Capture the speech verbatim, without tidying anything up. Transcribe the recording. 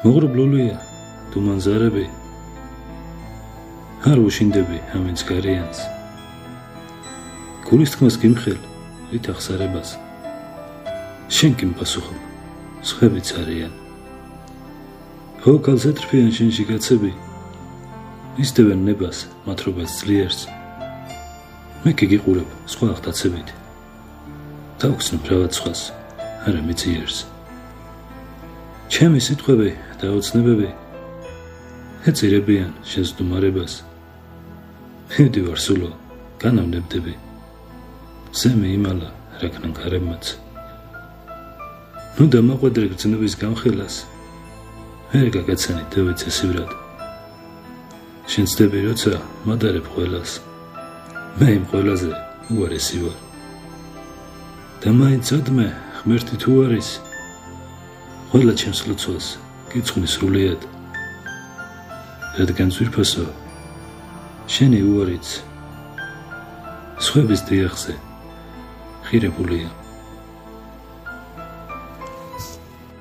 მოღრუბლულია თუ მანზარები არ უშინდები ამენს გარიანს გულის თქმას გიმხელ ვით ახსარებას შენ კი მპასუხობ სხვებიც არიან ხო კალსეტრფიან შენში კაცები ისდევენ ნებას მათრობას ძლიერს მე კი გიყურებ სხვა ახტაცებით დავხსნებ რაღაც სხვას არა მეძიერს ჩემი სიტყვები და ოცნებები ეწირებიან შენს დუმარებას მივდივარ სულო განავნებდები ზემე იმალა რაკნან გარემაც ნუ დამაყვედრე გრძნობის გამხელას ვერ გაგაცანი დევეცე სივრად შენ ცდები როცა მადარებ ყველას მე იმ ყველაზე უარესი ვარ და მაინც ადმე ღმერთი თუ არის ყველა ჩემს ლოცვას გიწყნის სრულიად რადგან ძვირფასო შენი უარიც სხვების დიახზე ხირებულია